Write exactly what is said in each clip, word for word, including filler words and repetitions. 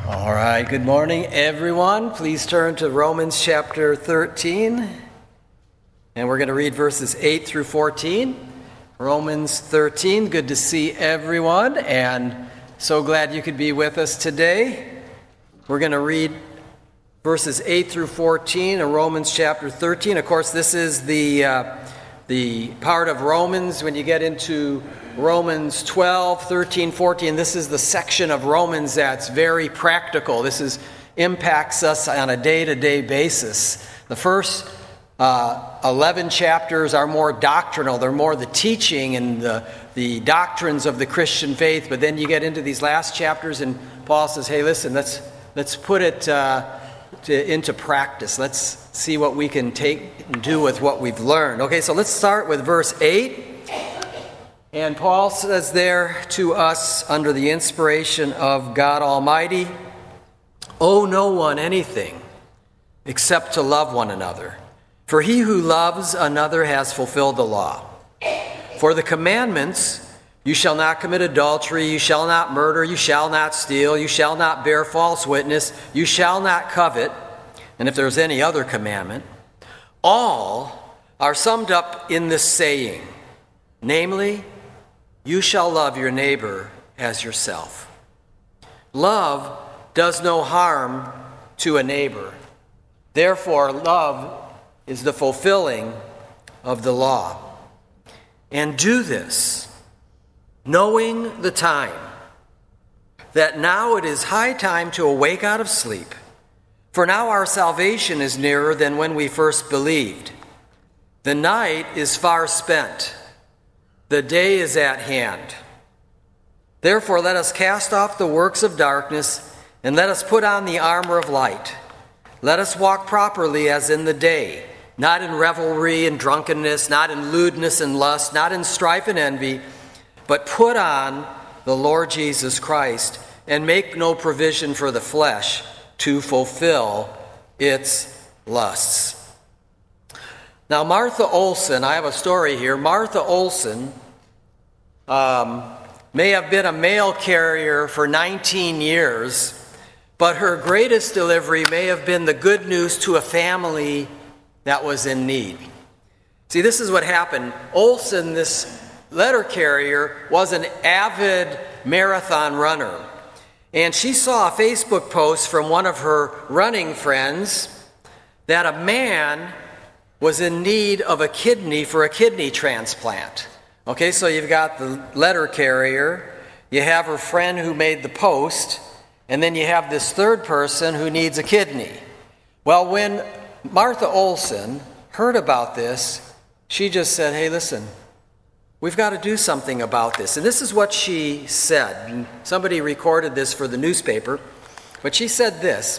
All right, good morning, everyone. Please turn to Romans chapter thirteen, and we're going to read verses eight through fourteen. Romans thirteen, good to see everyone, and so glad you could be with us today. We're going to read verses eight through fourteen of Romans chapter thirteen. Of course, this is the uh, the part of Romans when you get into Romans twelve, thirteen, fourteen. This is the section of Romans that's very practical. This is impacts us on a day-to-day basis. The first uh, eleven chapters are more doctrinal. They're more the teaching and the, the doctrines of the Christian faith. But then you get into these last chapters, and Paul says, hey, listen, let's let's put it uh, to, into practice. Let's see what we can take and do with what we've learned. Okay, so let's start with verse eight. And Paul says there to us, under the inspiration of God Almighty, owe no one anything except to love one another. For he who loves another has fulfilled the law. For the commandments, you shall not commit adultery, you shall not murder, you shall not steal, you shall not bear false witness, you shall not covet, and if there's any other commandment, all are summed up in this saying, namely, you shall love your neighbor as yourself. Love does no harm to a neighbor. Therefore, love is the fulfilling of the law. And do this, knowing the time, that now it is high time to awake out of sleep. For now our salvation is nearer than when we first believed. The night is far spent. The day is at hand. Therefore, let us cast off the works of darkness, and let us put on the armor of light. Let us walk properly as in the day, not in revelry and drunkenness, not in lewdness and lust, not in strife and envy, but put on the Lord Jesus Christ, and make no provision for the flesh to fulfill its lusts. Now, Martha Olson, I have a story here. Martha Olson um, may have been a mail carrier for nineteen years, but her greatest delivery may have been the good news to a family that was in need. See, this is what happened. Olson, this letter carrier, was an avid marathon runner. And she saw a Facebook post from one of her running friends that a man was in need of a kidney for a kidney transplant. Okay, so you've got the letter carrier, you have her friend who made the post, and then you have this third person who needs a kidney. Well, when Martha Olson heard about this, she just said, hey, listen, we've got to do something about this. And this is what she said. And somebody recorded this for the newspaper, but she said this.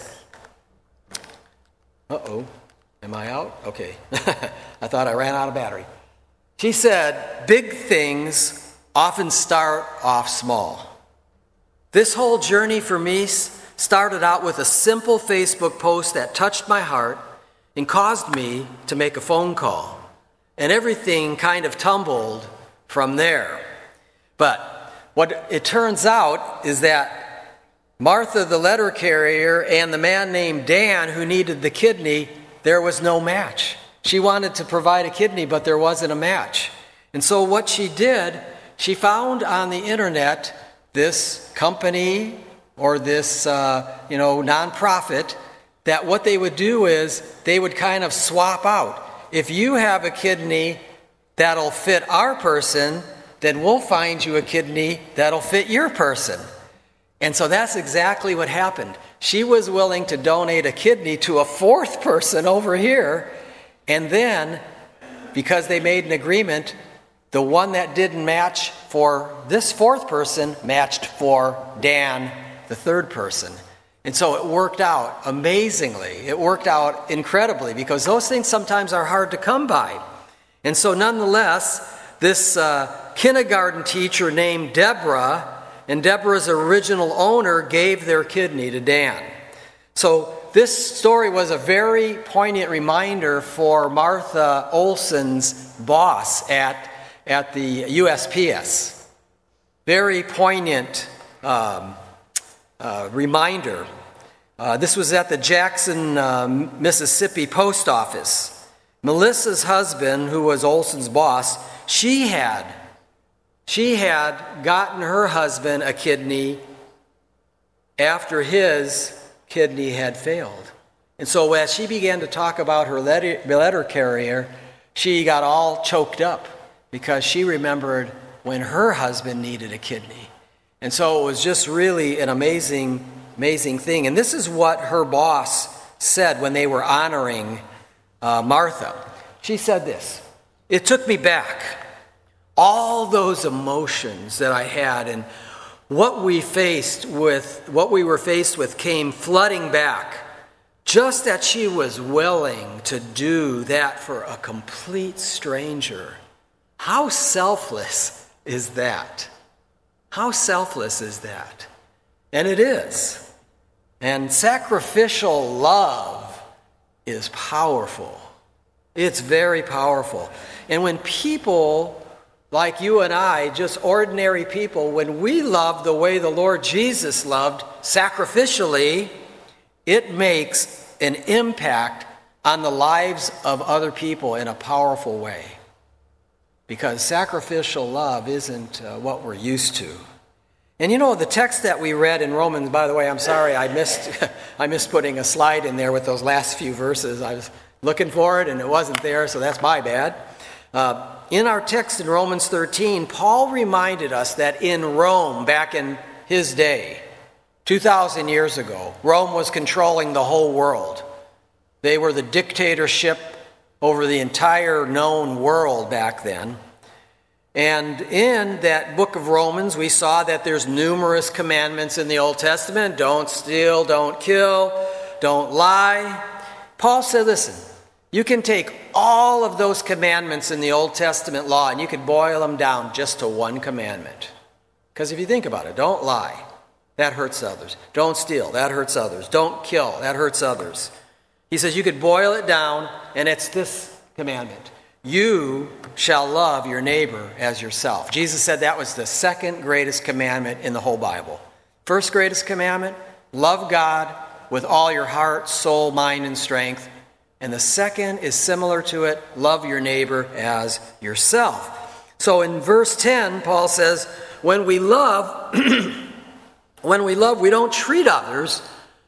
Uh-oh. Am I out? Okay. I thought I ran out of battery. She said, big things often start off small. This whole journey for me started out with a simple Facebook post that touched my heart and caused me to make a phone call. And everything kind of tumbled from there. But what it turns out is that Martha, the letter carrier, and the man named Dan who needed the kidney, there was no match. She wanted to provide a kidney, but there wasn't a match. And so what she did, she found on the internet this company or this, uh, you know, nonprofit that what they would do is they would kind of swap out. If you have a kidney that'll fit our person, then we'll find you a kidney that'll fit your person. And so that's exactly what happened. She was willing to donate a kidney to a fourth person over here, and then, because they made an agreement, the one that didn't match for this fourth person matched for Dan, the third person. And so it worked out amazingly. It worked out incredibly, because those things sometimes are hard to come by. And so nonetheless, this uh, kindergarten teacher named Deborah, and Deborah's original owner gave their kidney to Dan. So this story was a very poignant reminder for Martha Olson's boss at, at the U S P S. Very poignant um, uh, reminder. Uh, this was at the Jackson, uh, Mississippi post office. Melissa's husband, who was Olson's boss, she had, she had gotten her husband a kidney after his kidney had failed. And so as she began to talk about her letter, letter carrier, she got all choked up because she remembered when her husband needed a kidney. And so it was just really an amazing, amazing thing. And this is what her boss said when they were honoring uh, Martha. She said this: "It took me back, all those emotions that I had, and what we faced with, what we were faced with came flooding back. Just that she was willing to do that for a complete stranger. How selfless is that? How selfless is that?" And it is. And sacrificial love is powerful. It's very powerful. And when people like you and I, just ordinary people, when we love the way the Lord Jesus loved, sacrificially, it makes an impact on the lives of other people in a powerful way. Because sacrificial love isn't uh, what we're used to. And you know, the text that we read in Romans, by the way, I'm sorry, I missed I missed putting a slide in there with those last few verses. I was looking for it and it wasn't there, so that's my bad. Uh, in our text in Romans thirteen, Paul reminded us that in Rome, back in his day, two thousand years ago, Rome was controlling the whole world. They were the dictatorship over the entire known world back then. And in that book of Romans, we saw that there's numerous commandments in the Old Testament. Don't steal, don't kill, don't lie. Paul said, listen, you can take all of those commandments in the Old Testament law and you can boil them down just to one commandment. Because if you think about it, don't lie. That hurts others. Don't steal. That hurts others. Don't kill. That hurts others. He says you could boil it down, and it's this commandment. You shall love your neighbor as yourself. Jesus said that was the second greatest commandment in the whole Bible. First greatest commandment, love God with all your heart, soul, mind, and strength. And the second is similar to it, love your neighbor as yourself. So in verse ten, Paul says, when we love... When we love, we don't treat others,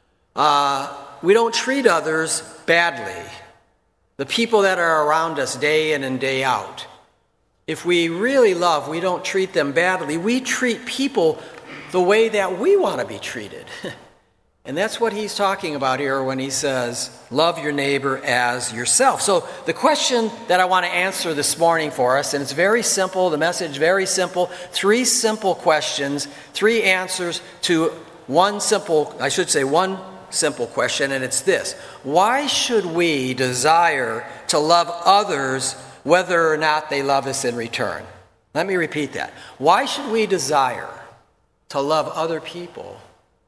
uh, we don't treat others badly. The people that are around us day in and day out. If we really love, we don't treat them badly. We treat people the way that we want to be treated. And that's what he's talking about here when he says, love your neighbor as yourself. So the question that I want to answer this morning for us, and it's very simple, the message very simple, three simple questions, three answers to one simple, I should say one simple question, and it's this. Why should we desire to love others whether or not they love us in return? Let me repeat that. Why should we desire to love other people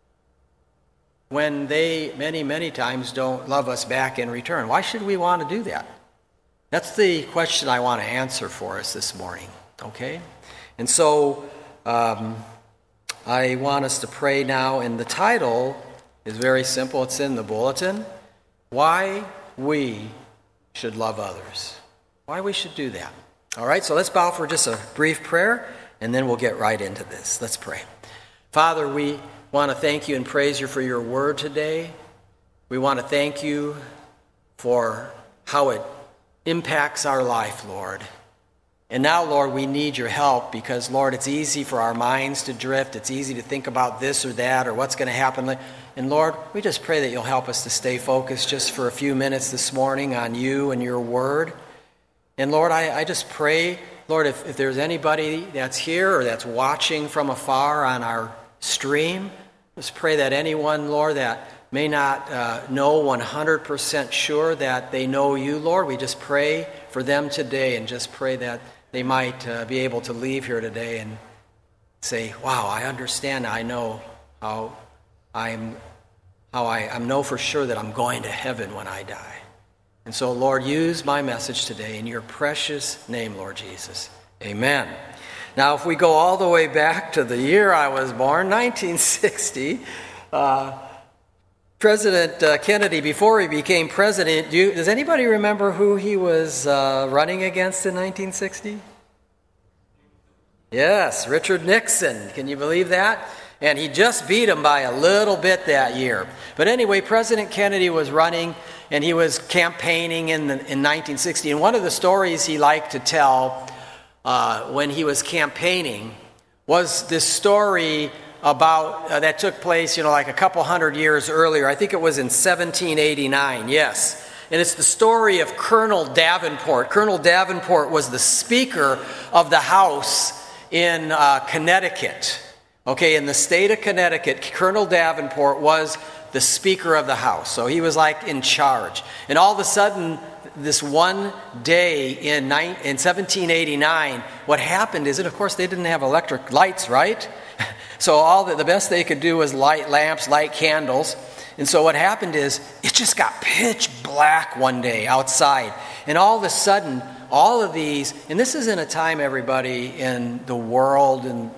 when they many, many times don't love us back in return? Why should we want to do that? That's the question I want to answer for us this morning, okay? And so um, I want us to pray now, and the title is very simple. It's in the bulletin. Why we should love others. Why we should do that. All right, so let's bow for just a brief prayer, and then we'll get right into this. Let's pray. Father, we want to thank you and praise you for your word today. We want to thank you for how it impacts our life, Lord. And now, Lord, we need your help because, Lord, it's easy for our minds to drift. It's easy to think about this or that or what's going to happen. And, Lord, we just pray that you'll help us to stay focused just for a few minutes this morning on you and your word. And, Lord, I, I just pray, Lord, if, if there's anybody that's here or that's watching from afar on our stream, just pray that anyone, Lord, that may not uh, know one hundred percent sure that they know you, Lord, we just pray for them today and just pray that they might uh, be able to leave here today and say, wow, I understand, I know how I'm, how I, I know for sure that I'm going to heaven when I die. And so, Lord, use my message today in your precious name, Lord Jesus. Amen. Now, if we go all the way back to the year I was born, nineteen sixty, Uh, President uh, Kennedy, before he became president, do you, does anybody remember who he was uh, running against in nineteen sixty? Yes, Richard Nixon. Can you believe that? And he just beat him by a little bit that year. But anyway, President Kennedy was running, and he was campaigning in, the, in nineteen sixty. And one of the stories he liked to tell uh, when he was campaigning was this story about uh, that took place, you know, like a couple hundred years earlier. I think it was in seventeen eighty-nine, yes. And it's the story of Colonel Davenport. Colonel Davenport was the Speaker of the House in uh, Connecticut. Okay, in the state of Connecticut, Colonel Davenport was the Speaker of the House. So he was like in charge. And all of a sudden, this one day in, nine, in seventeen eighty-nine, what happened is, and of course they didn't have electric lights, right? So all the, the best they could do was light lamps, light candles. And so what happened is, it just got pitch black one day outside. And all of a sudden, all of these, and this is in a time, everybody, in the world and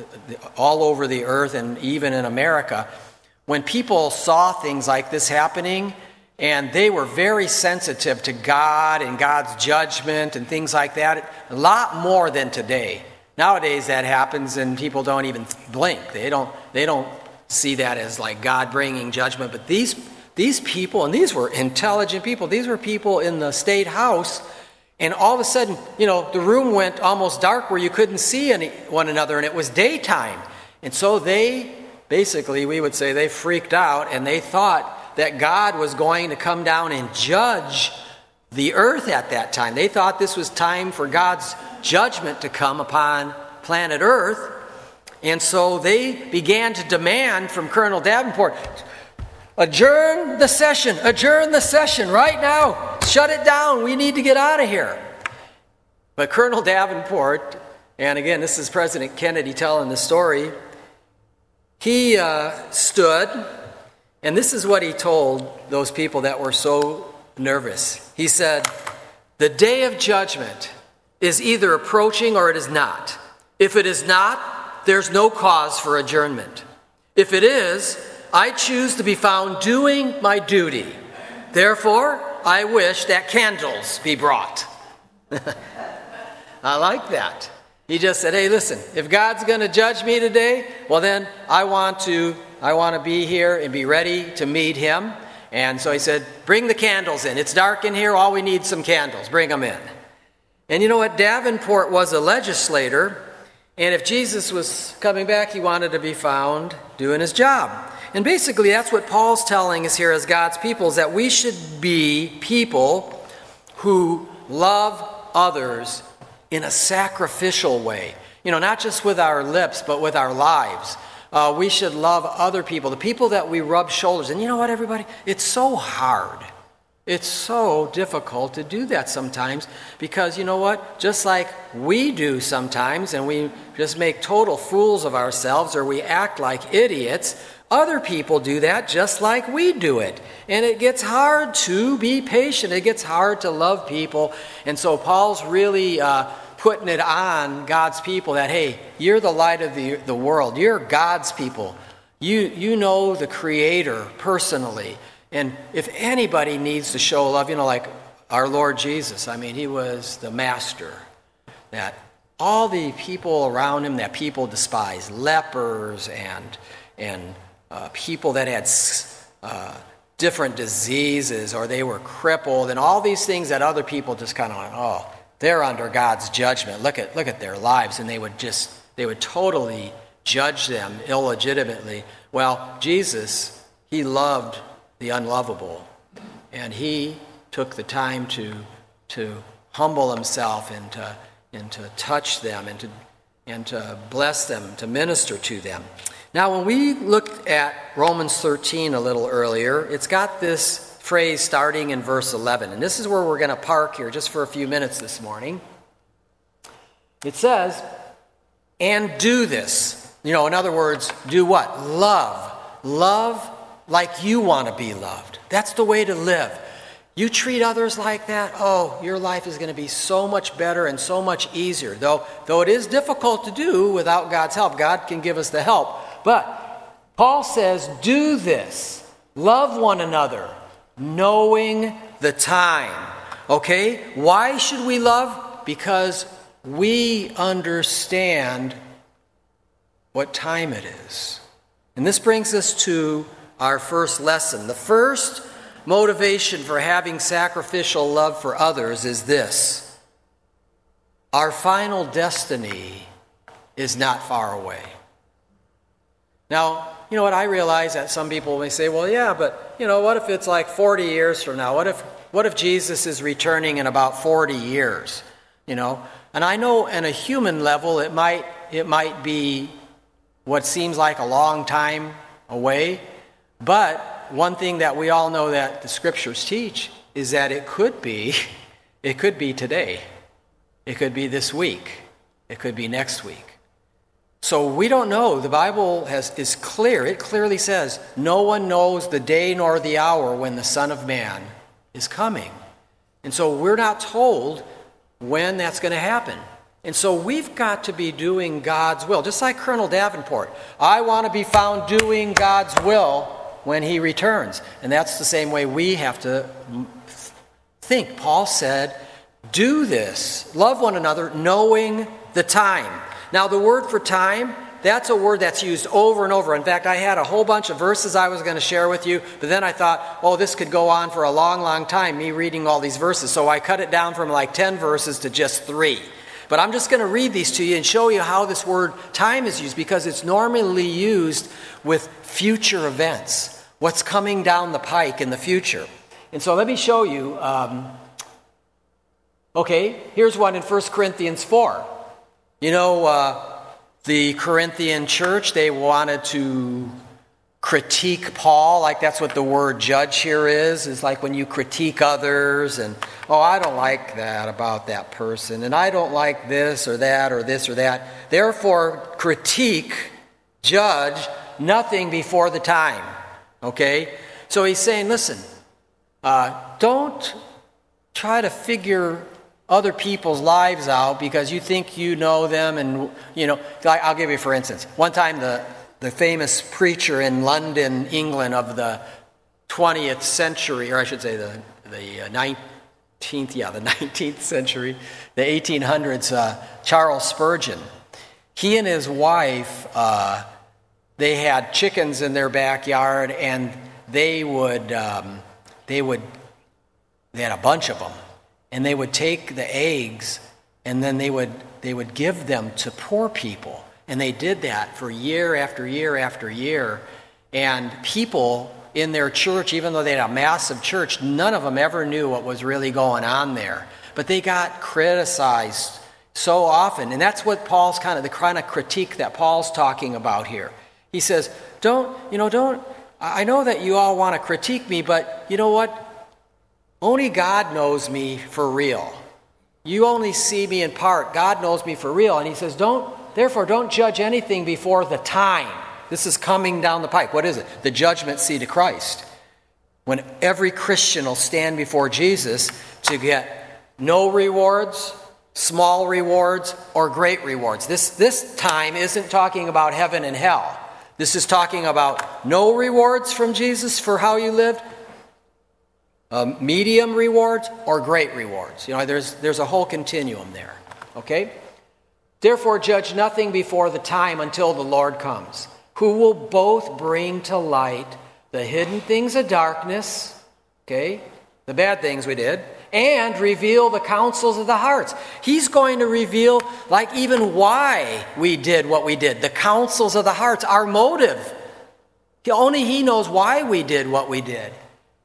all over the earth and even in America, when people saw things like this happening, and they were very sensitive to God and God's judgment and things like that, a lot more than today. Nowadays that happens and people don't even blink. They don't they don't see that as like God bringing judgment. But these these people, and these were intelligent people, these were people in the state house, and all of a sudden, you know, the room went almost dark where you couldn't see any, one another, and it was daytime. And so they, basically, we would say they freaked out, and they thought that God was going to come down and judge the earth at that time. They thought this was time for God's judgment to come upon planet Earth. And so they began to demand from Colonel Davenport, adjourn the session, adjourn the session right now. Shut it down. We need to get out of here. But Colonel Davenport, and again, this is President Kennedy telling the story, he uh, stood, and this is what he told those people that were so nervous. He said, the day of judgment is either approaching or it is not. If it is not, there's no cause for adjournment. If it is, I choose to be found doing my duty. Therefore, I wish that candles be brought. I like that. He just said, hey, listen, if God's going to judge me today, well then I want to I want to be here and be ready to meet him. And so he said, bring the candles in. It's dark in here. All we need is some candles. Bring them in. And you know what? Davenport was a legislator. And if Jesus was coming back, he wanted to be found doing his job. And basically that's what Paul's telling us here as God's people, is that we should be people who love others in a sacrificial way. You know, not just with our lips, but with our lives. Uh, we should love other people, the people that we rub shoulders. And you know what, everybody? It's so hard. It's so difficult to do that sometimes because, you know what? Just like we do sometimes, and we just make total fools of ourselves or we act like idiots, other people do that just like we do it. And it gets hard to be patient. It gets hard to love people. And so Paul's really uh, putting it on God's people that, hey, you're the light of the, the world. You're God's people. You, you know the Creator personally. And if anybody needs to show love, you know, like our Lord Jesus, I mean, he was the master. That all the people around him that people despise, lepers and and uh, people that had uh, different diseases or they were crippled and all these things that other people just kind of like, oh, they're under God's judgment. Look at look at their lives, and they would just they would totally judge them illegitimately. Well, Jesus, he loved the unlovable, and he took the time to to humble himself and to and to touch them and to and to bless them, to minister to them. Now, when we looked at Romans thirteen a little earlier, it's got this phrase starting in verse eleven, and this is where we're going to park here just for a few minutes this morning. It says, "And do this." You know, in other words, do what? Love. Love like you want to be loved. That's the way to live. You treat others like that, oh, your life is going to be so much better and so much easier. Though, though it is difficult to do without God's help. God can give us the help. But Paul says, do this, love one another, knowing the time. Okay? Why should we love? Because we understand what time it is. And this brings us to our first lesson. The first motivation for having sacrificial love for others is this: our final destiny is not far away. Now, you know what, I realize that some people may say, well, yeah, but, you know, what if it's like forty years from now? What if what if Jesus is returning in about forty years? You know, and I know on a human level it might it might be what seems like a long time away, but one thing that we all know that the scriptures teach is that it could be it could be today. It could be this week. It could be next week. So we don't know. The Bible has, is clear. It clearly says, no one knows the day nor the hour when the Son of Man is coming. And so we're not told when that's going to happen. And so we've got to be doing God's will. Just like Colonel Davenport. I want to be found doing God's will when he returns. And that's the same way we have to think. Paul said, do this. Love one another, knowing the time. Now, the word for time, that's a word that's used over and over. In fact, I had a whole bunch of verses I was going to share with you, but then I thought, oh, this could go on for a long, long time, me reading all these verses. So I cut it down from like ten verses to just three. But I'm just going to read these to you and show you how this word time is used, because it's normally used with future events, what's coming down the pike in the future. And so let me show you. Um, okay, here's one in First Corinthians four. You know, uh, the Corinthian church, they wanted to critique Paul, like that's what the word judge here is, is like when you critique others and, oh, I don't like that about that person, and I don't like this or that or this or that. Therefore, critique, judge, nothing before the time, okay? So he's saying, listen, uh, don't try to figure other people's lives out because you think you know them. And, you know, I'll give you for instance. One time the, the famous preacher in London, England of the twentieth century, or I should say the, the nineteenth, yeah, the nineteenth century, the eighteen hundreds, uh, Charles Spurgeon, he and his wife, uh, they had chickens in their backyard, and they would, um, they would, they had a bunch of them. And they would take the eggs and then they would they would give them to poor people. And they did that for year after year after year. And people in their church, even though they had a massive church, none of them ever knew what was really going on there. But they got criticized so often. And that's what Paul's kind of, the kind of critique that Paul's talking about here. He says, don't, you know, don't, I know that you all want to critique me, but you know what? Only God knows me for real. You only see me in part. God knows me for real. And he says, don't, therefore, don't judge anything before the time. This is coming down the pike. What is it? The judgment seat of Christ. When every Christian will stand before Jesus to get no rewards, small rewards, or great rewards. This, this time isn't talking about heaven and hell. This is talking about no rewards from Jesus for how you lived, Um, medium rewards or great rewards. You know, there's there's a whole continuum there. Okay? Therefore, judge nothing before the time until the Lord comes, who will both bring to light the hidden things of darkness, okay, the bad things we did, and reveal the counsels of the hearts. He's going to reveal, like, even why we did what we did, the counsels of the hearts, our motive. Only he knows why we did what we did.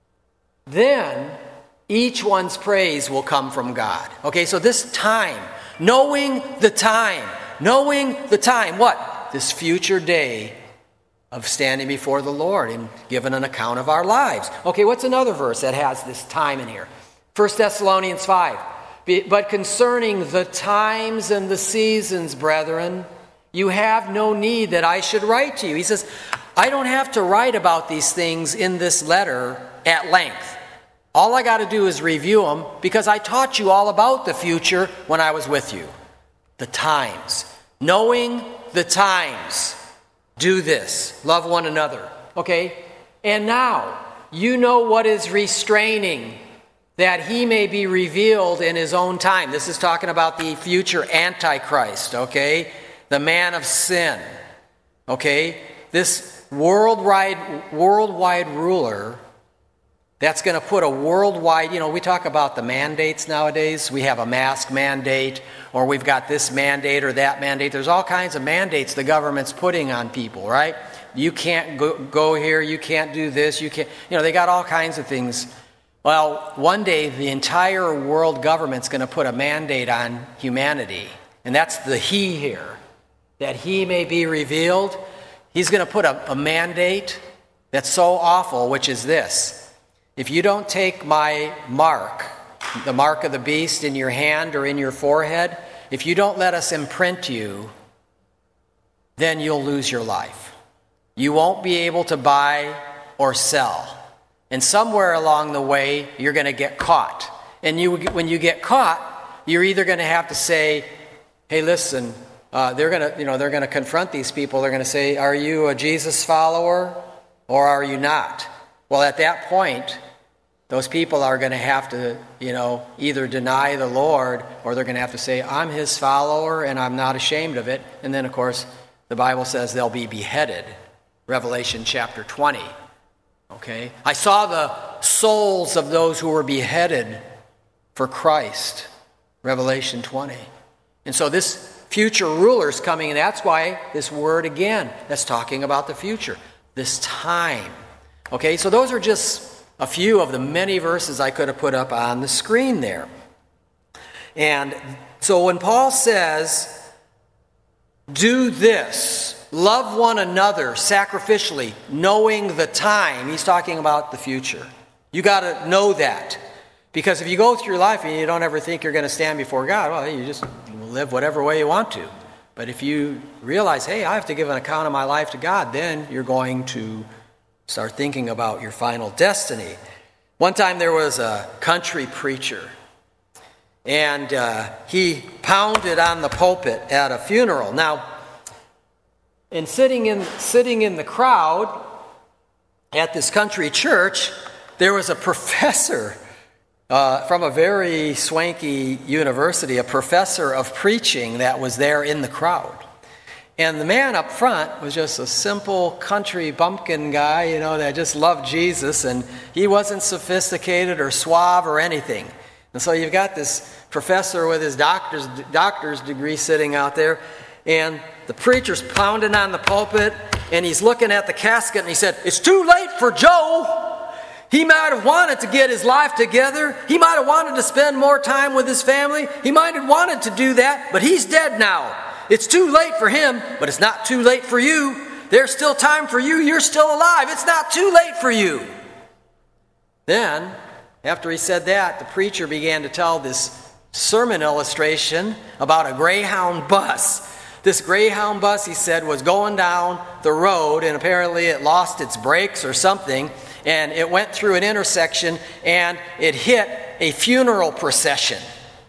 Then each one's praise will come from God. Okay, so this time, knowing the time, knowing the time, what? This future day of standing before the Lord and giving an account of our lives. Okay, what's another verse that has this time in here? First Thessalonians five. But concerning the times and the seasons, brethren, you have no need that I should write to you. He says, I don't have to write about these things in this letter at length. All I got to do is review them because I taught you all about the future when I was with you. The times. Knowing the times. Do this. Love one another. Okay? And now, you know what is restraining, that he may be revealed in his own time. This is talking about the future Antichrist, okay? The man of sin, okay? This worldwide, worldwide ruler that's going to put a worldwide, you know, we talk about the mandates nowadays. We have a mask mandate, or we've got this mandate or that mandate. There's all kinds of mandates the government's putting on people, right? You can't go, go here, you can't do this, you can't, you know, they got all kinds of things. Well, one day the entire world government's going to put a mandate on humanity, and that's the he here, that he may be revealed. He's going to put a, a mandate that's so awful, which is this. If you don't take my mark, the mark of the beast in your hand or in your forehead, if you don't let us imprint you, then you'll lose your life. You won't be able to buy or sell. And somewhere along the way, you're going to get caught. And you, when you get caught, you're either going to have to say, hey, listen, uh, they're going to, you know, they're going to confront these people. They're going to say, are you a Jesus follower or are you not? Well, at that point, those people are going to have to, you know, either deny the Lord or they're going to have to say, I'm his follower and I'm not ashamed of it. And then, of course, the Bible says they'll be beheaded. Revelation chapter twenty. Okay? I saw the souls of those who were beheaded for Christ. Revelation twenty. And so this future ruler is coming, and that's why this word again, that's talking about the future. This time. Okay, so those are just a few of the many verses I could have put up on the screen there. And so when Paul says, do this, love one another sacrificially, knowing the time, he's talking about the future. You got to know that. Because if you go through life and you don't ever think you're going to stand before God, well, you just live whatever way you want to. But if you realize, hey, I have to give an account of my life to God, then you're going to start thinking about your final destiny. One time there was a country preacher, and uh, he pounded on the pulpit at a funeral. Now, in sitting in sitting in the crowd at this country church, there was a professor uh, from a very swanky university, a professor of preaching that was there in the crowd. And the man up front was just a simple country bumpkin guy, you know, that just loved Jesus, and he wasn't sophisticated or suave or anything. And so you've got this professor with his doctor's doctor's degree sitting out there, and the preacher's pounding on the pulpit, and he's looking at the casket, and he said, it's too late for Joe. He might have wanted to get his life together. He might have wanted to spend more time with his family. He might have wanted to do that, but he's dead now. It's too late for him, but it's not too late for you. There's still time for you. You're still alive. It's not too late for you. Then, after he said that, the preacher began to tell this sermon illustration about a Greyhound bus. This Greyhound bus, he said, was going down the road, and apparently it lost its brakes or something, and it went through an intersection, and it hit a funeral procession.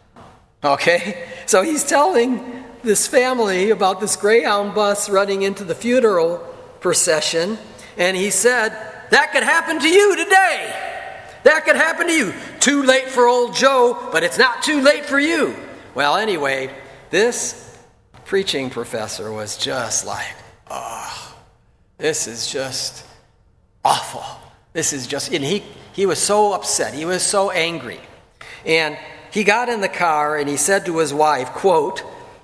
Okay? So he's telling this family about this Greyhound bus running into the funeral procession, and he said, that could happen to you today. That could happen to you. Too late for old Joe, but it's not too late for you. Well, anyway, this preaching professor was just like, oh, this is just awful. This is just, and he, he was so upset. He was so angry. And he got in the car and he said to his wife, quote,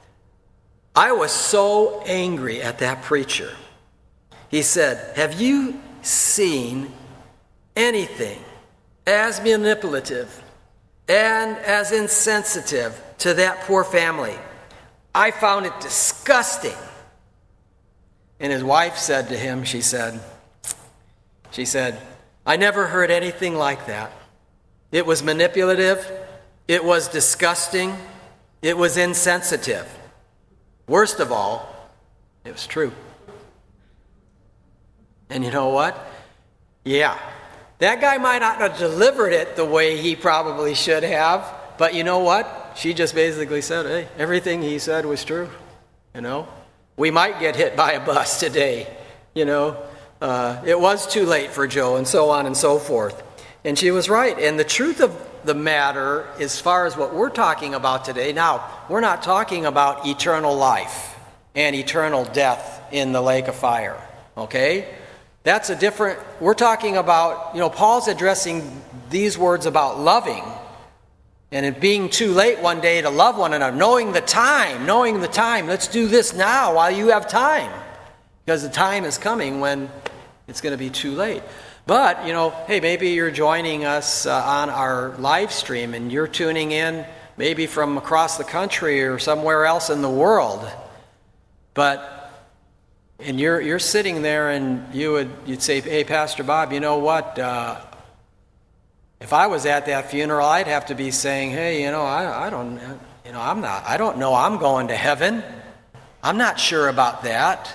I was so angry at that preacher. He said, have you seen anything as manipulative and as insensitive to that poor family? I found it disgusting. And his wife said to him, she said, she said, I never heard anything like that. It was manipulative. It was disgusting. It was insensitive. Worst of all, it was true. And you know what? Yeah, that guy might not have delivered it the way he probably should have, but you know what? She just basically said, hey, everything he said was true, you know? we might get hit by a bus today. You know, uh, it was too late for Joe, and so on and so forth. And she was right. And the truth of the matter, as far as what we're talking about today, now, we're not talking about eternal life and eternal death in the lake of fire, okay? That's a different, we're talking about, you know, Paul's addressing these words about loving and it being too late one day to love one another, knowing the time, knowing the time. Let's do this now while you have time, because the time is coming when it's going to be too late. But, you know, hey, maybe you're joining us uh, on our live stream and you're tuning in maybe from across the country or somewhere else in the world. But, and you're you're sitting there and you would, you'd say, hey, Pastor Bob, you know what? Uh, if I was at that funeral, I'd have to be saying, hey, you know, I, I don't, you know, I'm not, I don't know I'm going to heaven. I'm not sure about that.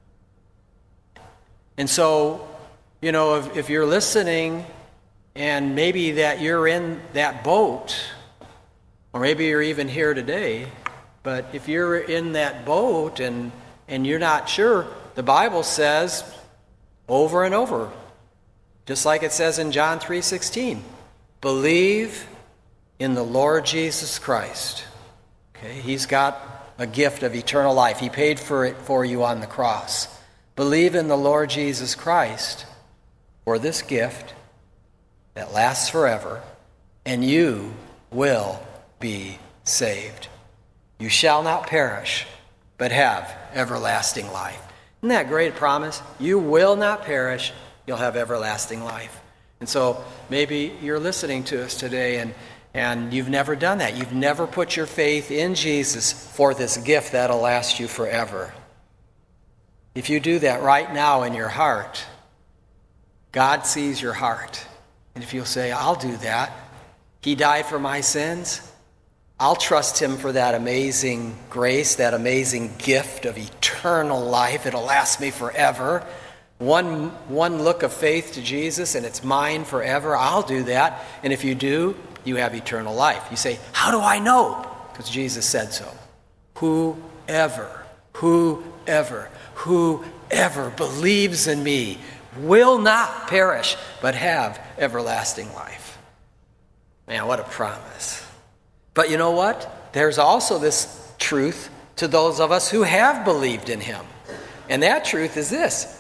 And so, you know, if, if you're listening and maybe that you're in that boat, or maybe you're even here today, but if you're in that boat and, and you're not sure, the Bible says over and over, just like it says in John three sixteen, believe in the Lord Jesus Christ. Okay, He's got a gift of eternal life. He paid for it for you on the cross. Believe in the Lord Jesus Christ for this gift that lasts forever, and you will be saved. You shall not perish, but have everlasting life. Isn't that a great promise? You will not perish, you'll have everlasting life. And so maybe you're listening to us today and, and you've never done that. You've never put your faith in Jesus for this gift that'll last you forever. If you do that right now in your heart, God sees your heart. And if you'll say, I'll do that. He died for my sins. I'll trust Him for that amazing grace, that amazing gift of eternal life. It'll last me forever. One, one look of faith to Jesus and it's mine forever. I'll do that. And if you do, you have eternal life. You say, how do I know? Because Jesus said so. Whoever, whoever, whoever believes in me will not perish, but have everlasting life. Man, what a promise. But you know what? There's also this truth to those of us who have believed in Him. And that truth is this.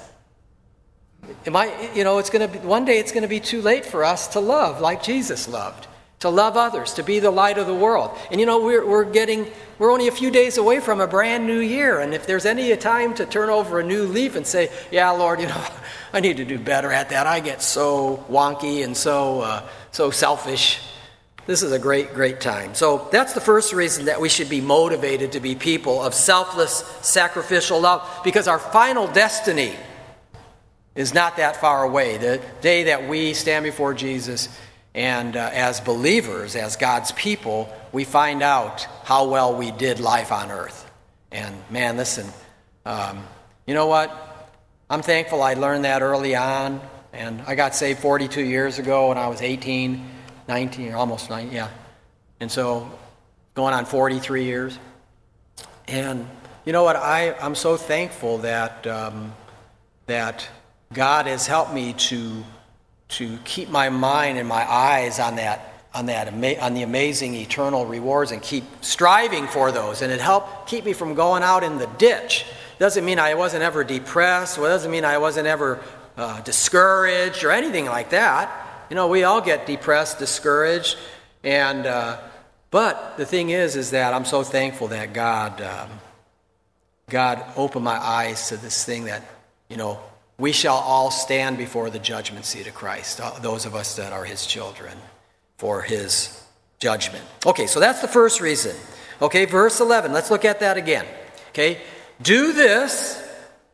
Am I, you know, it's going to be, one day it's going to be too late for us to love like Jesus loved, to love others, to be the light of the world. And you know, we're we're getting, we're only a few days away from a brand new year. And if there's any time to turn over a new leaf and say, yeah, Lord, you know, I need to do better at that. I get so wonky and so uh, so selfish. This is a great, great time. So that's the first reason that we should be motivated to be people of selfless, sacrificial love, because our final destiny is not that far away. The day that we stand before Jesus and uh, as believers, as God's people, we find out how well we did life on earth. And man, listen, um, you know what? I'm thankful I learned that early on. And I got saved forty-two years ago when I was eighteen, nineteen, almost nineteen, yeah. And so going on forty-three years. And you know what? I, I'm so thankful that um, that God has helped me to to keep my mind and my eyes on that on that on the amazing eternal rewards and keep striving for those. And it helped keep me from going out in the ditch. Doesn't mean I wasn't ever depressed. Well, doesn't mean I wasn't ever uh, discouraged or anything like that. You know, we all get depressed, discouraged, and uh, but the thing is, is that I'm so thankful that God um, God opened my eyes to this thing that, you know, we shall all stand before the judgment seat of Christ, those of us that are His children, for His judgment. Okay, so that's the first reason. Okay, verse eleven, let's look at that again. Okay, do this,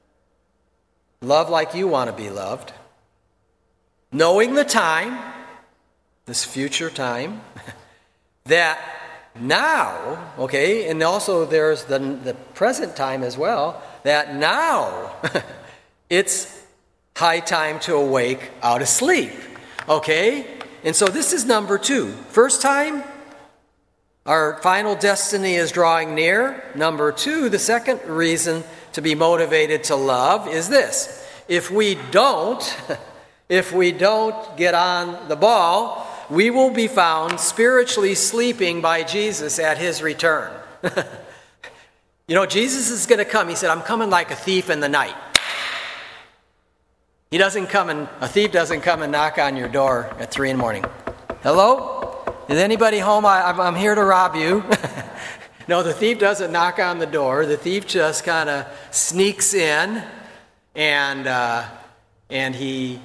love like you want to be loved, knowing the time, this future time, that now, okay, and also there's the, the present time as well, that now it's high time to awake out of sleep. Okay? And so this is number two. First time, our final destiny is drawing near. Number two, the second reason to be motivated to love is this. If we don't, if we don't get on the ball, we will be found spiritually sleeping by Jesus at his return. You know, Jesus is going to come. He said, I'm coming like a thief in the night. He doesn't come and, a thief doesn't come and knock on your door at three in the morning. Hello? Is anybody home? I, I'm here to rob you. No, the thief doesn't knock on the door. The thief just kind of sneaks in and uh, and he,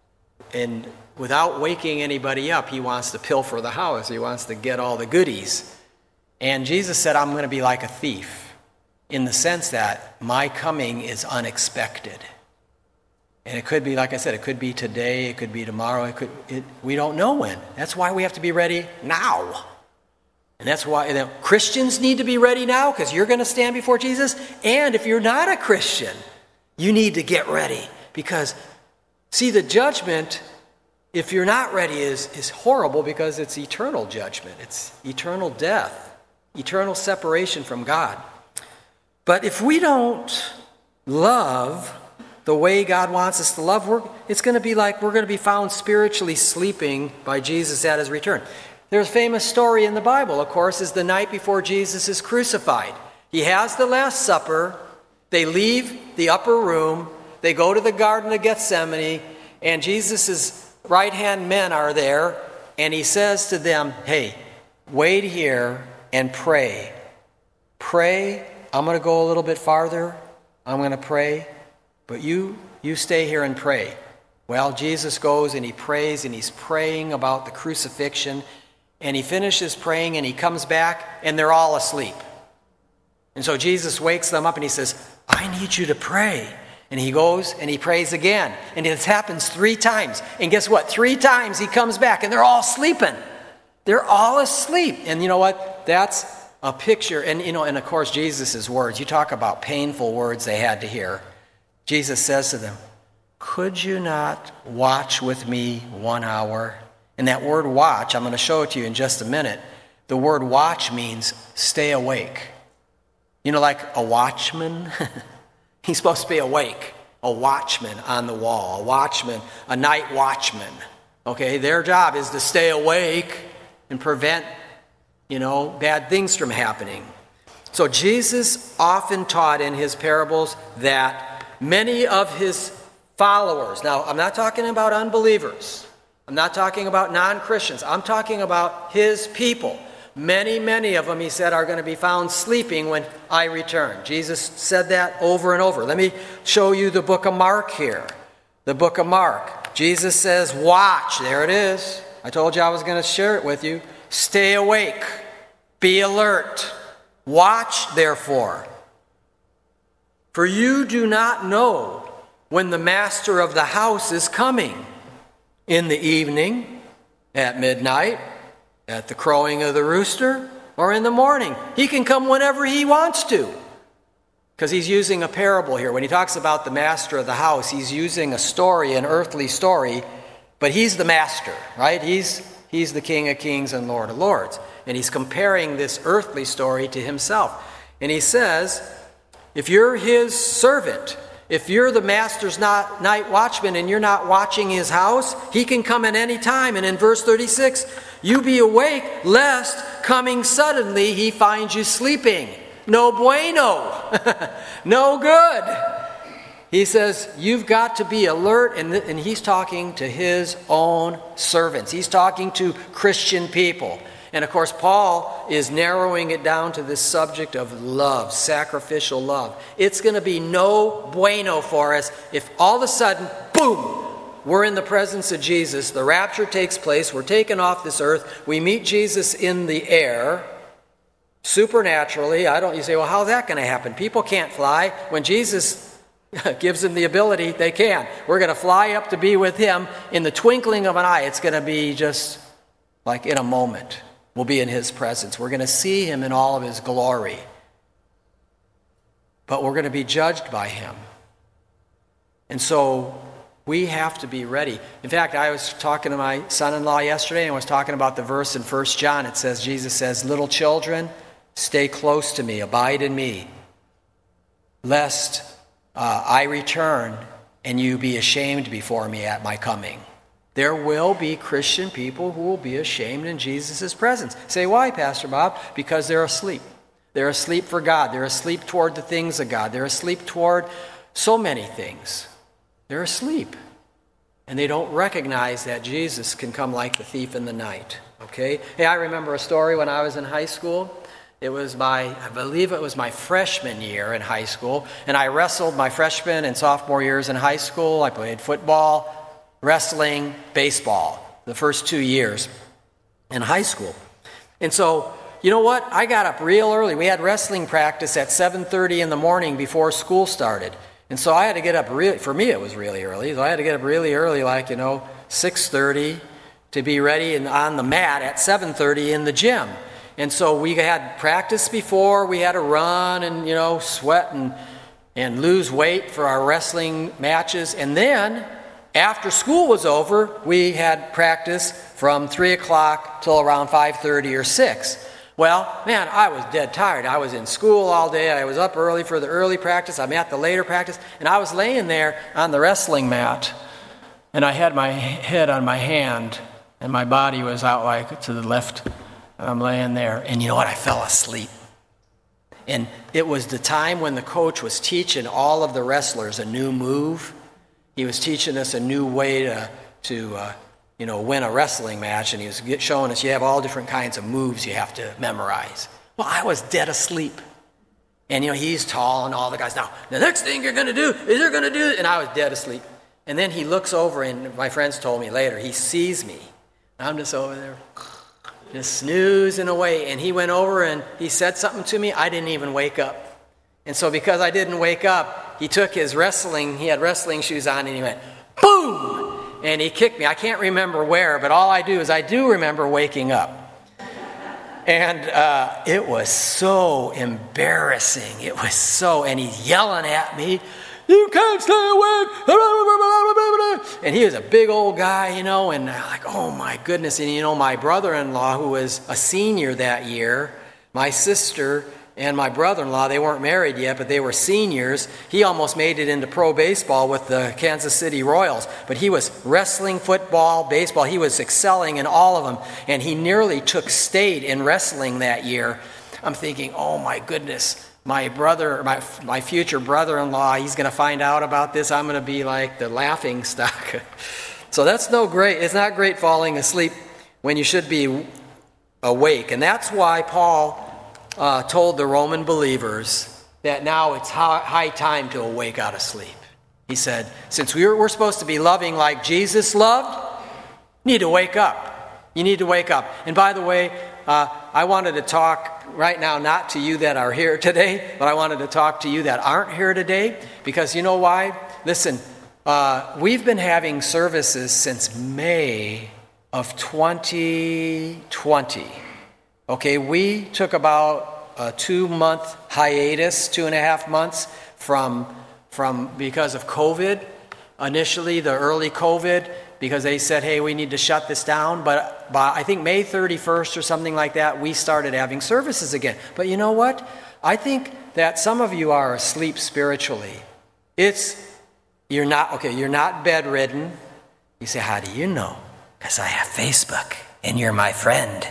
and without waking anybody up, he wants to pilfer the house. He wants to get all the goodies. And Jesus said, I'm going to be like a thief in the sense that my coming is unexpected. And it could be, like I said, it could be today, it could be tomorrow, it could. It, we don't know when. That's why we have to be ready now. And that's why you know, Christians need to be ready now, because you're going to stand before Jesus. And if you're not a Christian, you need to get ready. Because, see, the judgment, if you're not ready, is, is horrible, because it's eternal judgment. It's eternal death, eternal separation from God. But if we don't love the way God wants us to love, we're, it's going to be like we're going to be found spiritually sleeping by Jesus at his return. There's a famous story in the Bible, of course, is the night before Jesus is crucified. He has the Last Supper. They leave the upper room. They go to the Garden of Gethsemane, and Jesus' right-hand men are there, and he says to them, hey, wait here and pray. Pray. I'm going to go a little bit farther. I'm going to pray. But you, you stay here and pray. Well, Jesus goes and he prays, and he's praying about the crucifixion. And he finishes praying, and he comes back, and they're all asleep. And so Jesus wakes them up, and he says, I need you to pray. And he goes and he prays again. And it happens three times. And guess what? Three times he comes back, and they're all sleeping. They're all asleep. And you know what? That's a picture. And, you know, and of course, Jesus' words. You talk about painful words they had to hear. Jesus says to them, could you not watch with me one hour? And that word watch, I'm going to show it to you in just a minute. The word watch means stay awake. You know, like a watchman? He's supposed to be awake. A watchman on the wall. A watchman, a night watchman. Okay, their job is to stay awake and prevent, you know, bad things from happening. So Jesus often taught in his parables that many of his followers, now I'm not talking about unbelievers, I'm not talking about non-Christians, I'm talking about his people. Many, many of them, he said, are going to be found sleeping when I return. Jesus said that over and over. Let me show you the book of Mark here. The book of Mark. Jesus says, watch. There it is. I told you I was going to share it with you. Stay awake. Be alert. Watch, therefore. For you do not know when the master of the house is coming. In the evening, at midnight, at the crowing of the rooster, or in the morning. He can come whenever he wants to. Because he's using a parable here. When he talks about the master of the house, he's using a story, an earthly story, but he's the master, right? He's, he's the King of Kings and Lord of Lords. And he's comparing this earthly story to himself. And he says, if you're his servant, if you're the master's not, night watchman and you're not watching his house, he can come at any time. And in verse thirty-six, you be awake, lest coming suddenly he finds you sleeping. No bueno. No good. He says, you've got to be alert. And, th- and he's talking to his own servants. He's talking to Christian people. And of course, Paul is narrowing it down to this subject of love, sacrificial love. It's going to be no bueno for us if all of a sudden, boom, we're in the presence of Jesus. The rapture takes place. We're taken off this earth. We meet Jesus in the air, supernaturally. I don't. You say, well, how's that going to happen? People can't fly. When Jesus gives them the ability, they can. We're going to fly up to be with him in the twinkling of an eye. It's going to be just like in a moment. We'll be in his presence. We're going to see him in all of his glory. But we're going to be judged by him. And so we have to be ready. In fact, I was talking to my son-in-law yesterday, and I was talking about the verse in First John. It says, Jesus says, little children, stay close to me, abide in me. lest uh, I return and you be ashamed before me at my coming. There will be Christian people who will be ashamed in Jesus' presence. Say, why, Pastor Bob? Because they're asleep. They're asleep for God. They're asleep toward the things of God. They're asleep toward so many things. They're asleep. And they don't recognize that Jesus can come like the thief in the night. Okay? Hey, I remember a story when I was in high school. It was my, I believe it was my freshman year in high school. And I wrestled my freshman and sophomore years in high school. I played football, wrestling, baseball, the first two years in high school. And so, you know what? I got up real early. We had wrestling practice at seven thirty in the morning before school started. And so I had to get up, really, for me it was really early, so I had to get up really early, like, you know, six thirty, to be ready and on the mat at seven thirty in the gym. And so we had practice before, we had to run and, you know, sweat and, and lose weight for our wrestling matches. And then, after school was over, we had practice from three o'clock till around five thirty or six. Well, man, I was dead tired. I was in school all day. I was up early for the early practice. I'm at the later practice. And I was laying there on the wrestling mat, and I had my head on my hand, and my body was out like to the left. And I'm laying there, and you know what? I fell asleep. And it was the time when the coach was teaching all of the wrestlers a new move. He was teaching us a new way to, to uh, you know, win a wrestling match, and he was showing us you have all different kinds of moves you have to memorize. Well, I was dead asleep. And, you know, he's tall and all the guys, now, the next thing you're going to do is you're going to do, and I was dead asleep. And then he looks over, and my friends told me later, he sees me. I'm just over there, just snoozing away. And he went over and he said something to me. I didn't even wake up. And so because I didn't wake up, he took his wrestling, he had wrestling shoes on, and he went, boom! And he kicked me. I can't remember where, but all I do is I do remember waking up. And uh, it was so embarrassing. It was so, and he's yelling at me, you can't stay awake. And he was a big old guy, you know, and I'm like, oh my goodness. And you know, my brother-in-law, who was a senior that year, my sister and my brother-in-law, they weren't married yet, but they were seniors. He almost made it into pro baseball with the Kansas City Royals. But he was wrestling, football, baseball. He was excelling in all of them. And he nearly took state in wrestling that year. I'm thinking, oh my goodness, my brother, my my future brother-in-law, he's going to find out about this. I'm going to be like the laughing stock. So that's no great. It's not great falling asleep when you should be awake. And that's why Paul Uh, told the Roman believers that now it's high time to awake out of sleep. He said, since we were, we're supposed to be loving like Jesus loved, you need to wake up. You need to wake up. And by the way, uh, I wanted to talk right now not to you that are here today, but I wanted to talk to you that aren't here today, because you know why? Listen, uh, we've been having services since May of twenty twenty. Okay, we took about a two-month hiatus, two and a half months from, from because of COVID. Initially, the early COVID, because they said, hey, we need to shut this down. But by, I think, May thirty-first or something like that, we started having services again. But you know what? I think that some of you are asleep spiritually. It's, you're not, okay, you're not bedridden. You say, how do you know? Because I have Facebook, and you're my friend.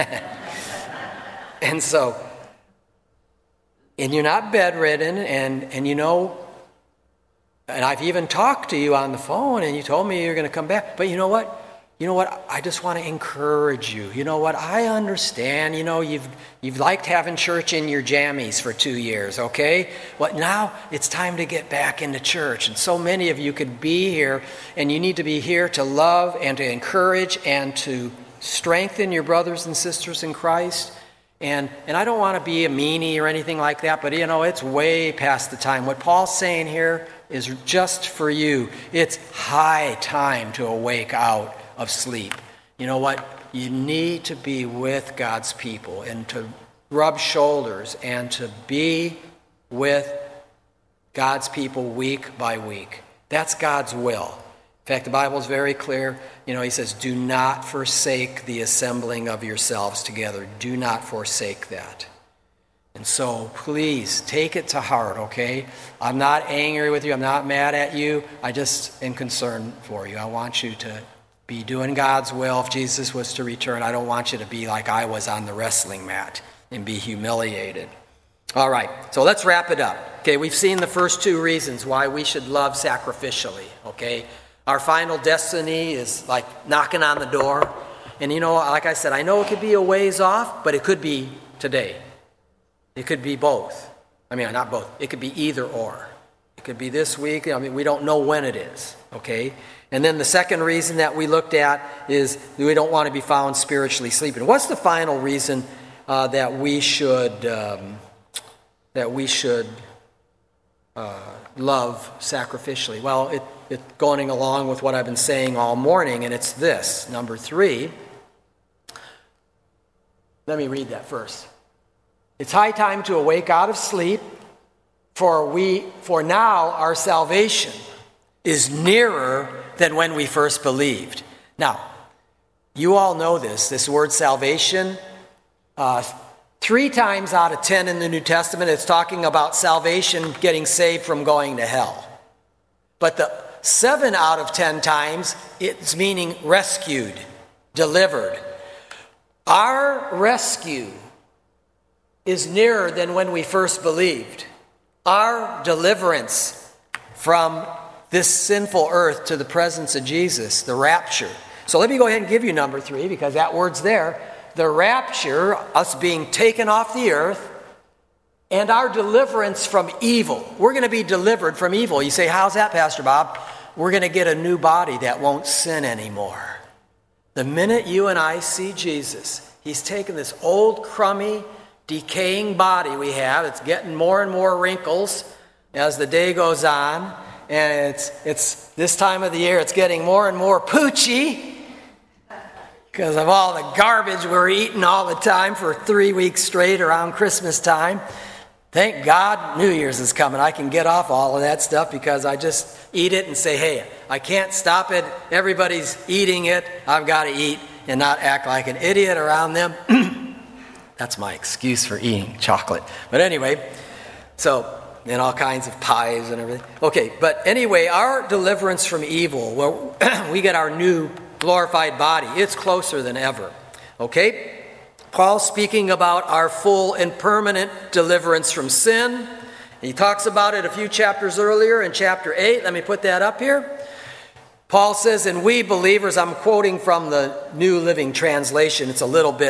And so, and you're not bedridden, and, and you know, and I've even talked to you on the phone, and you told me you're going to come back. But you know what? You know what? I just want to encourage you. You know what? I understand. You know, you've you've liked having church in your jammies for two years, okay? Well, now it's time to get back into church. And so many of you could be here, and you need to be here to love and to encourage and to strengthen your brothers and sisters in Christ. And and I don't want to be a meanie or anything like that, but you know, it's way past the time. What Paul's saying here is just for you. It's high time to awake out of sleep. You know what? You need to be with God's people and to rub shoulders and to be with God's people week by week. That's God's will. In fact, the Bible is very clear. You know, he says, do not forsake the assembling of yourselves together. Do not forsake that. And so please take it to heart, okay? I'm not angry with you. I'm not mad at you. I just am concerned for you. I want you to be doing God's will. If Jesus was to return, I don't want you to be like I was on the wrestling mat and be humiliated. All right, so let's wrap it up. Okay, we've seen the first two reasons why we should love sacrificially, okay? Our final destiny is like knocking on the door. And you know, like I said, I know it could be a ways off, but it could be today. It could be both. I mean, not both. It could be either or. It could be this week. I mean, we don't know when it is, okay? And then the second reason that we looked at is we don't want to be found spiritually sleeping. What's the final reason uh, that we should um, that we should uh, love sacrificially? Well, it, it's going along with what I've been saying all morning, and it's this. Number three. Let me read that first. It's high time to awake out of sleep, for we for now our salvation is nearer than when we first believed. Now, you all know this. This word salvation, uh, three times out of ten in the New Testament, it's talking about salvation, getting saved from going to hell. But the seven out of ten times, it's meaning rescued, delivered. Our rescue is nearer than when we first believed. Our deliverance from this sinful earth to the presence of Jesus, the rapture. So let me go ahead and give you number three, because that word's there. The rapture, us being taken off the earth, and our deliverance from evil. We're going to be delivered from evil. You say, how's that, Pastor Bob? We're going to get a new body that won't sin anymore. The minute you and I see Jesus, he's taken this old, crummy, decaying body we have. It's getting more and more wrinkles as the day goes on. And it's it's this time of the year, it's getting more and more poochy because of all the garbage we're eating all the time for three weeks straight around Christmas time. Thank God New Year's is coming. I can get off all of that stuff because I just eat it and say, hey, I can't stop it. Everybody's eating it. I've got to eat and not act like an idiot around them. That's my excuse for eating chocolate. But anyway, so... and all kinds of pies and everything. Okay, but anyway, our deliverance from evil, where we get our new glorified body, it's closer than ever. Okay? Paul's speaking about our full and permanent deliverance from sin. He talks about it a few chapters earlier in chapter eight. Let me put that up here. Paul says, and we believers, I'm quoting from the New Living Translation. It's a little bit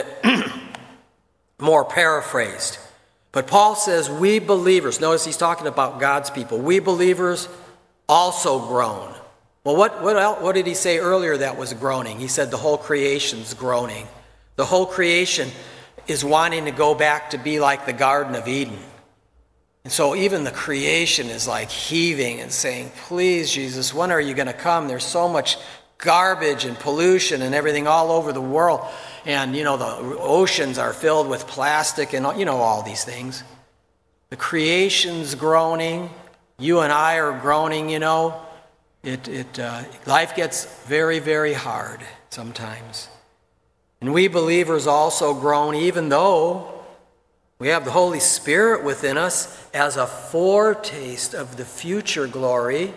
more paraphrased. But Paul says, we believers, notice he's talking about God's people, we believers also groan. Well, what, what, else, what did he say earlier that was groaning? He said the whole creation's groaning. The whole creation is wanting to go back to be like the Garden of Eden. And so even the creation is like heaving and saying, please, Jesus, when are you going to come? There's so much garbage and pollution and everything all over the world. And, you know, the oceans are filled with plastic and, you know, all these things. The creation's groaning. You and I are groaning, you know. It, it, uh, life gets very, very hard sometimes. And we believers also groan, even though we have the Holy Spirit within us as a foretaste of the future glory.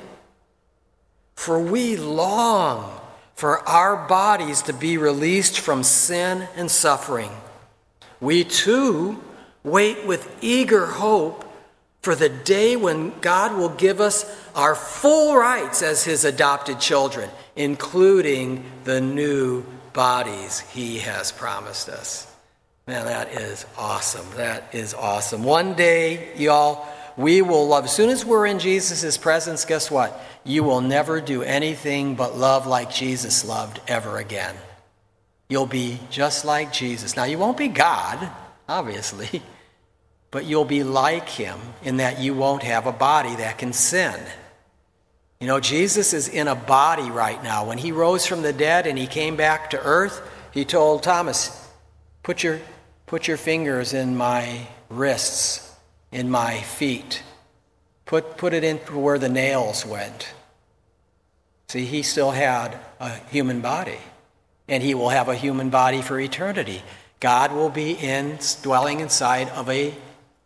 For we long for our bodies to be released from sin and suffering. We too wait with eager hope for the day when God will give us our full rights as his adopted children, including the new bodies he has promised us. Man, that is awesome. That is awesome. One day, y'all, we will love. As soon as we're in Jesus' presence, guess what? You will never do anything but love like Jesus loved ever again. You'll be just like Jesus. Now, you won't be God, obviously, but you'll be like him in that you won't have a body that can sin. You know, Jesus is in a body right now. When he rose from the dead and he came back to earth, he told Thomas, put your, put your fingers in my wrists, in my feet. Put, put it in where the nails went. See, he still had a human body, and he will have a human body for eternity. God will be in, dwelling inside of a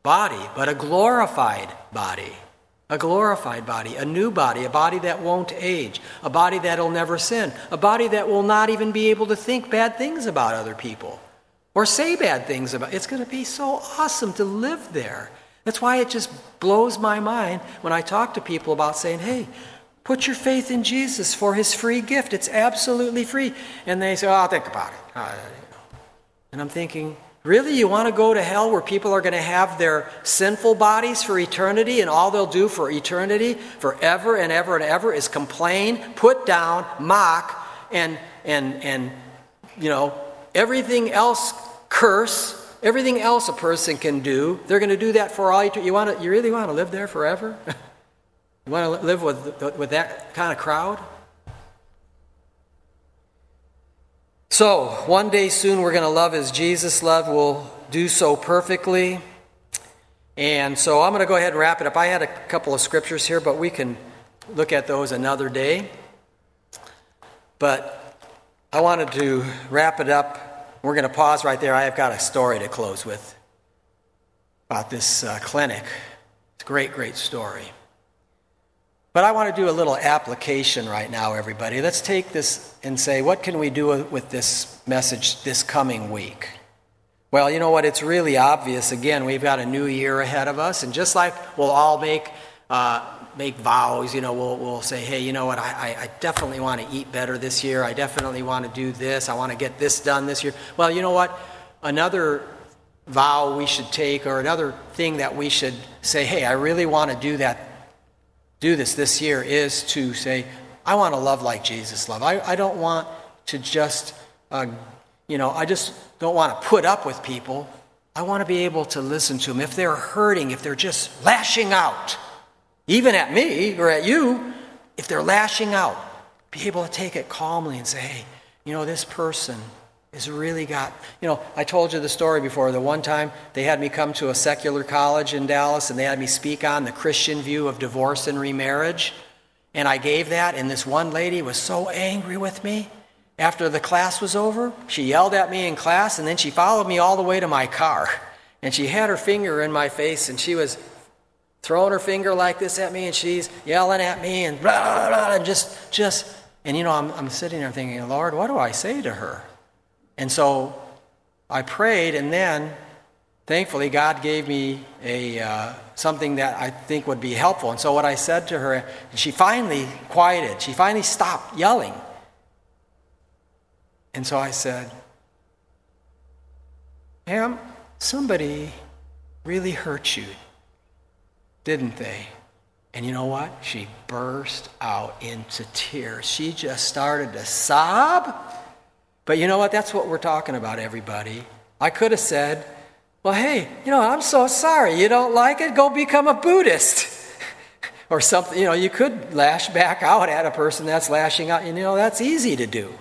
body, but a glorified body. A glorified body, a new body, a body that won't age, a body that'll never sin, a body that will not even be able to think bad things about other people or say bad things about. It's going to be so awesome to live there. That's why it just blows my mind when I talk to people about saying, hey, put your faith in Jesus for his free gift. It's absolutely free. And they say, oh, I'll think about it. And I'm thinking, really? You want to go to hell where people are going to have their sinful bodies for eternity, and all they'll do for eternity, forever and ever and ever, is complain, put down, mock, and, and, and you know, everything else, curse, everything else a person can do, they're going to do that for all eternity. You want to, you really want to live there forever? You want to live with, with that kind of crowd? So, one day soon we're going to love as Jesus loved. We'll do so perfectly. And so I'm going to go ahead and wrap it up. I had a couple of scriptures here, but we can look at those another day. But I wanted to wrap it up. We're going to pause right there. I've got a story to close with about this uh, clinic. It's a great, great story. But I want to do a little application right now, everybody. Let's take this and say, what can we do with this message this coming week? Well, you know what? It's really obvious. Again, we've got a new year ahead of us. And just like we'll all make uh, make vows, you know, we'll, we'll say, hey, you know what? I, I definitely want to eat better this year. I definitely want to do this. I want to get this done this year. Well, you know what? Another vow we should take, or another thing that we should say, hey, I really want to do that. do this this year, is to say, I want to love like Jesus loved. I, I don't want to just, uh, you know, I just don't want to put up with people. I want to be able to listen to them. If they're hurting, if they're just lashing out, even at me or at you, if they're lashing out, be able to take it calmly and say, hey, you know, this person has really got, you know, I told you the story before. The one time they had me come to a secular college in Dallas, and they had me speak on the Christian view of divorce and remarriage. And I gave that, and this one lady was so angry with me. After the class was over, she yelled at me in class, and then she followed me all the way to my car. And she had her finger in my face, and she was throwing her finger like this at me, and she's yelling at me, and blah, blah, blah, and just, just, and you know, I'm, I'm sitting there thinking, Lord, what do I say to her? And so I prayed, and then, thankfully, God gave me a uh, something that I think would be helpful. And so what I said to her, she finally quieted. She finally stopped yelling. And so I said, ma'am, somebody really hurt you, didn't they? And you know what? She burst out into tears. She just started to sob. But you know what? That's what we're talking about, everybody. I could have said, well, hey, you know, I'm so sorry. You don't like it? Go become a Buddhist. Or something. You know, you could lash back out at a person that's lashing out. You know, that's easy to do.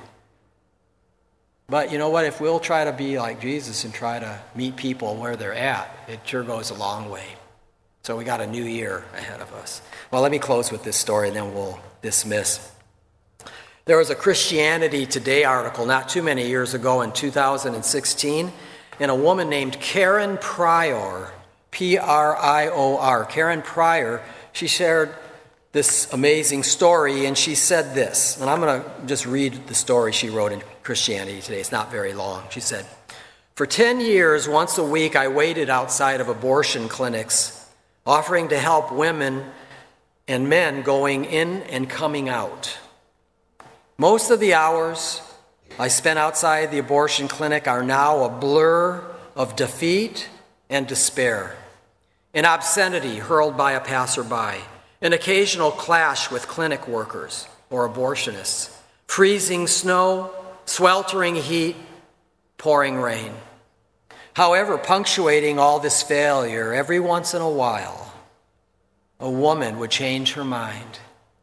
But you know what? If we'll try to be like Jesus and try to meet people where they're at, it sure goes a long way. So we got a new year ahead of us. Well, let me close with this story, and then we'll dismiss. There was a Christianity Today article not too many years ago in two thousand sixteen, and a woman named Karen Pryor, P R I O R, Karen Pryor, she shared this amazing story, and she said this, and I'm going to just read the story she wrote in Christianity Today. It's not very long. She said, for ten years, once a week, I waited outside of abortion clinics, offering to help women and men going in and coming out. Most of the hours I spent outside the abortion clinic are now a blur of defeat and despair, an obscenity hurled by a passerby, an occasional clash with clinic workers or abortionists, freezing snow, sweltering heat, pouring rain. However, punctuating all this failure, every once in a while, a woman would change her mind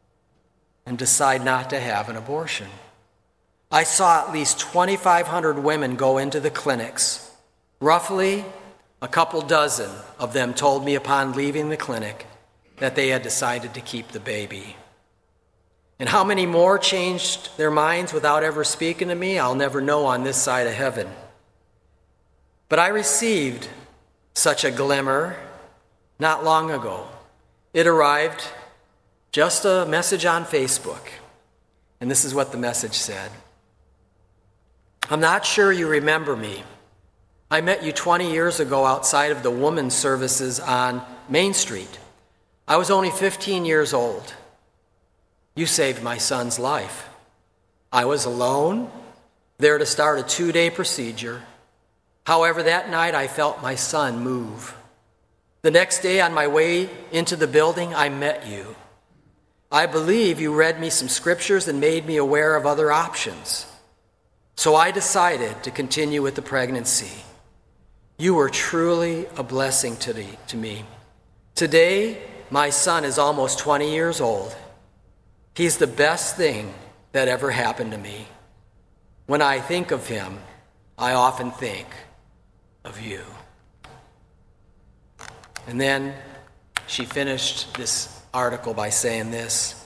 and decide not to have an abortion. I saw at least twenty-five hundred women go into the clinics. Roughly a couple dozen of them told me upon leaving the clinic that they had decided to keep the baby. And how many more changed their minds without ever speaking to me, I'll never know on this side of heaven. But I received such a glimmer not long ago. It arrived, just a message on Facebook. And this is what the message said. I'm not sure you remember me. I met you twenty years ago outside of the women's services on Main Street. I was only fifteen years old. You saved my son's life. I was alone, there to start a two-day procedure. However, that night I felt my son move. The next day on my way into the building, I met you. I believe you read me some scriptures and made me aware of other options. So I decided to continue with the pregnancy. You were truly a blessing to, the, to me. Today, my son is almost twenty years old. He's the best thing that ever happened to me. When I think of him, I often think of you. And then she finished this article by saying this.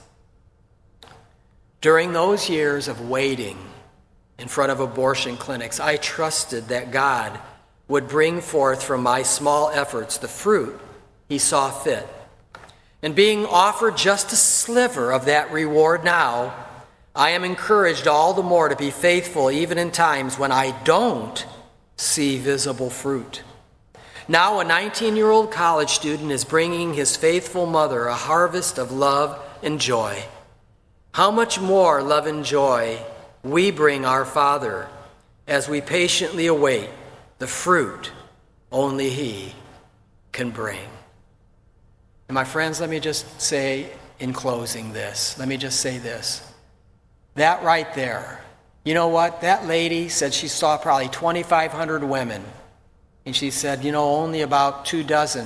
During those years of waiting in front of abortion clinics, I trusted that God would bring forth from my small efforts the fruit he saw fit. And being offered just a sliver of that reward now, I am encouraged all the more to be faithful even in times when I don't see visible fruit. Now a nineteen-year-old college student is bringing his faithful mother a harvest of love and joy. How much more love and joy we bring our Father as we patiently await the fruit only He can bring. And my friends, let me just say in closing this, let me just say this. That right there, you know what? That lady said she saw probably twenty-five hundred women. And she said, you know, only about two dozen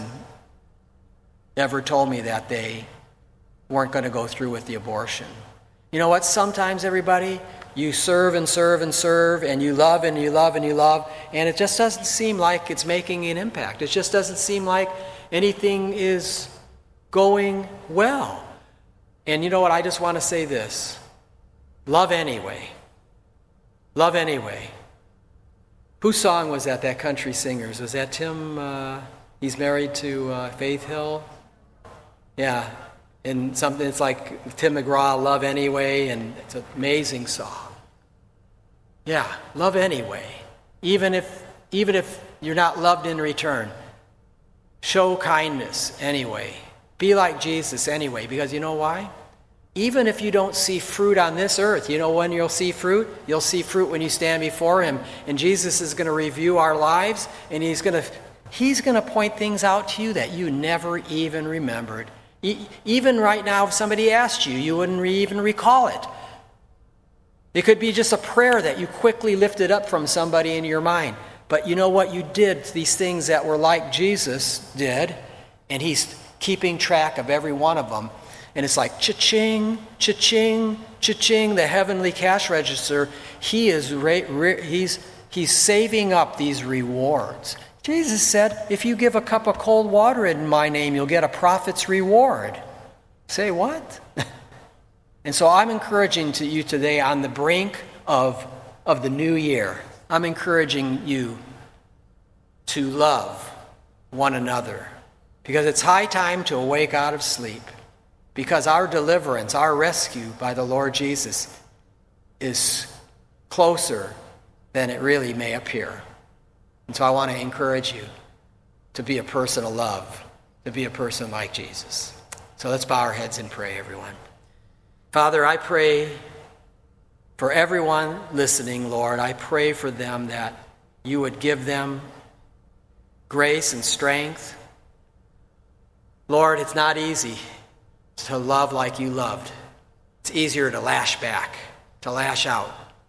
ever told me that they weren't going to go through with the abortion. You know what? Sometimes, everybody, you serve and serve and serve, and you love and you love and you love, and it just doesn't seem like it's making an impact. It just doesn't seem like anything is going well. And you know what? I just want to say this. Love anyway. Love anyway. Whose song was that, that country singer's? Was that Tim, uh, he's married to uh, Faith Hill? Yeah, and something, it's like Tim McGraw, Love Anyway, and it's an amazing song. Yeah, love anyway. Even if, even if you're not loved in return, show kindness anyway. Be like Jesus anyway, because you know why? Even if you don't see fruit on this earth, you know when you'll see fruit? You'll see fruit when you stand before Him. And Jesus is going to review our lives, and He's going to He's going to point things out to you that you never even remembered. E- even right now, if somebody asked you, you wouldn't re- even recall it. It could be just a prayer that you quickly lifted up from somebody in your mind. But you know what? You did these things that were like Jesus did, and He's keeping track of every one of them. And it's like cha-ching, cha-ching, cha-ching, the heavenly cash register. He is ra- ra- he's, he's saving up these rewards. Jesus said, if you give a cup of cold water in my name, you'll get a prophet's reward. Say what? And so I'm encouraging to you today on the brink of, of the new year. I'm encouraging you to love one another because it's high time to awake out of sleep. Because our deliverance, our rescue by the Lord Jesus is closer than it really may appear. And so I want to encourage you to be a person of love, to be a person like Jesus. So let's bow our heads and pray, everyone. Father, I pray for everyone listening, Lord. I pray for them that you would give them grace and strength. Lord, it's not easy to love like you loved. It's easier to lash back, to lash out,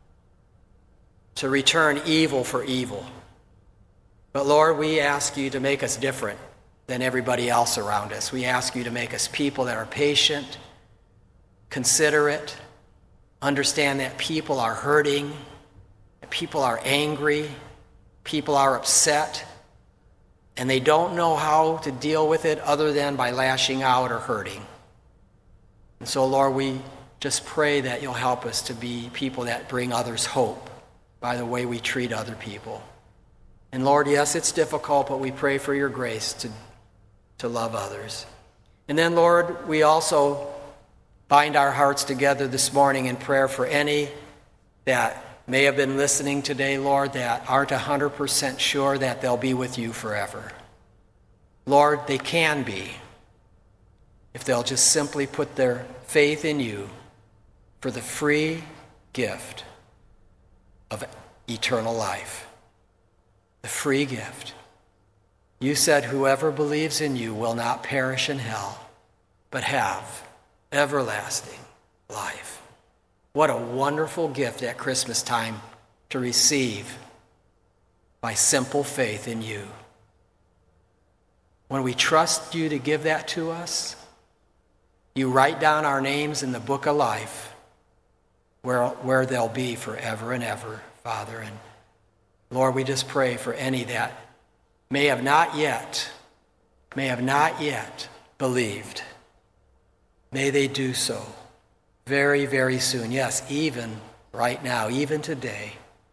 to return evil for evil. But Lord, we ask you to make us different than everybody else around us. We ask you to make us people that are patient, considerate, understand that people are hurting, that people are angry, people are upset, and they don't know how to deal with it other than by lashing out or hurting. And so, Lord, we just pray that you'll help us to be people that bring others hope by the way we treat other people. And Lord, yes, it's difficult, but we pray for your grace to to love others. And then, Lord, we also bind our hearts together this morning in prayer for any that may have been listening today, Lord, that aren't one hundred percent sure that they'll be with you forever. Lord, they can be if they'll just simply put their faith in you for the free gift of eternal life. The free gift. You said whoever believes in you will not perish in hell, but have everlasting life. What a wonderful gift at Christmas time to receive by simple faith in you. When we trust you to give that to us, you write down our names in the book of life where, where they'll be forever and ever, Father. And Lord, we just pray for any that may have not yet, may have not yet believed. May they do so very, very soon. Yes, even right now, even today.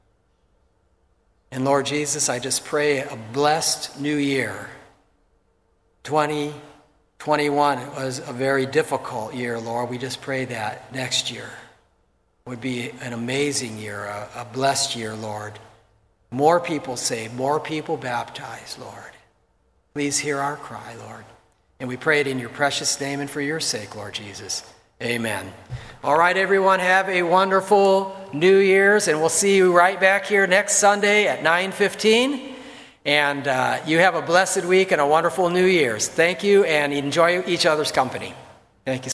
And Lord Jesus, I just pray a blessed new year. twenty twenty-one was a very difficult year, Lord. We just pray that next year would be an amazing year, a, a blessed year, Lord. More people saved, more people baptized, Lord. Please hear our cry, Lord. And we pray it in your precious name and for your sake, Lord Jesus. Amen. All right, everyone, have a wonderful New Year's, and we'll see you right back here next Sunday at nine fifteen. And uh, you have a blessed week and a wonderful New Year's. Thank you, and enjoy each other's company. Thank you.